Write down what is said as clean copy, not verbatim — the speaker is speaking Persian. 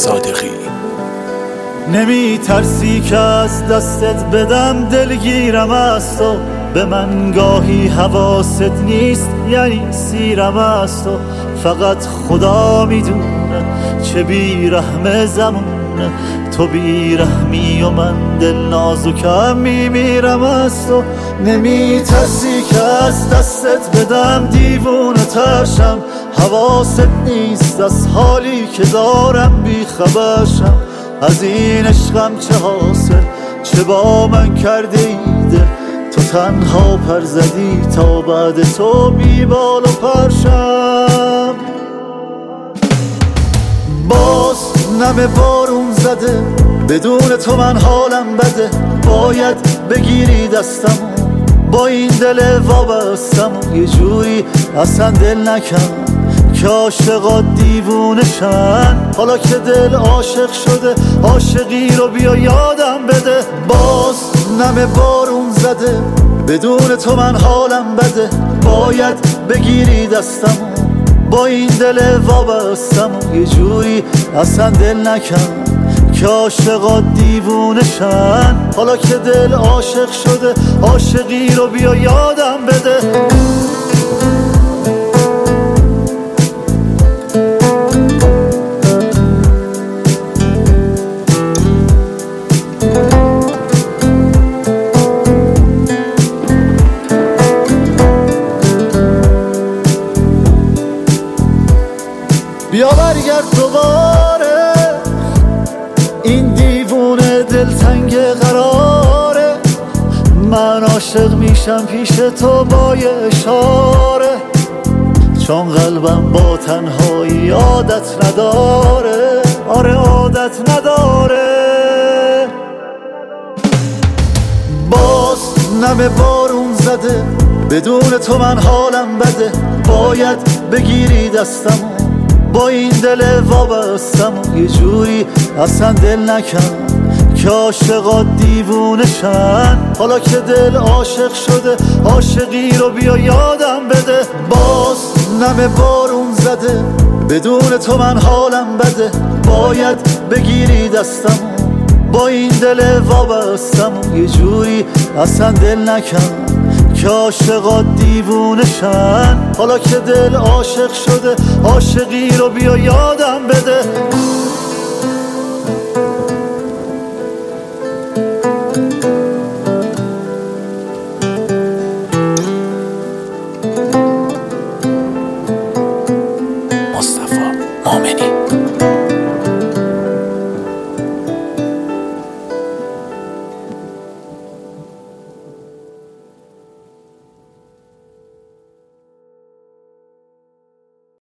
صادقی. نمی ترسی که از دستت بدم، دلگیرم از تو. به من گاهی حواست نیست، یعنی سیرم از تو. فقط خدا میدونه چه بیرحم زمونه، تو بیرحمی و من دل نازکم میمیرم از تو. نمی ترسی که از دستت بدم، دیوونه ترشم. حواست نیست از حالی که دارم، بیخبرشم از این عشقم. چه حاصل چه با من کرده ای دل، تو تنها پر زدی تا بعد تو بی بال و پرشم. باز نم بارون زده، بدون تو من حالم بده. باید بگیری دستمو، با این دل وابستمو. یه جوری اصلا دل نکن که عاشقات دیوونشن. حالا که دل عاشق شده، عاشقی رو بیا یادم بده. باز نم بارون زده، بدون تو من حالم بده. باید بگیری دستمو، با این دل وابستمو. یه جوری اصلا دل نکن که عاشقات دیوونشن. حالا که دل عاشق شده، عاشقی رو بیا یادم بده. بیا برگرد دوباره، این دیوونه دلتنگ قراره. من عاشق میشم پیش تو با یه اشاره، چون قلبم با تنهایی عادت نداره. آره عادت نداره. باز نم بارون زده، بدون تو من حالم بده. باید بگیری دستمو، با این دل وابستمو. یه جوری اصلا دل نکن که عاشقات دیوونشن. حالا که دل عاشق شده، عاشقی رو بیا یادم بده. باز نم بارون زده، بدون تو من حالم بده. باید بگیری دستمو، با این دل وابستمو. یه جوری اصلا دل نکن که عاشقات دیوونشن. حالا که دل عاشق شده، عاشقی رو بیا یادم بده. مصطفی مؤمنی.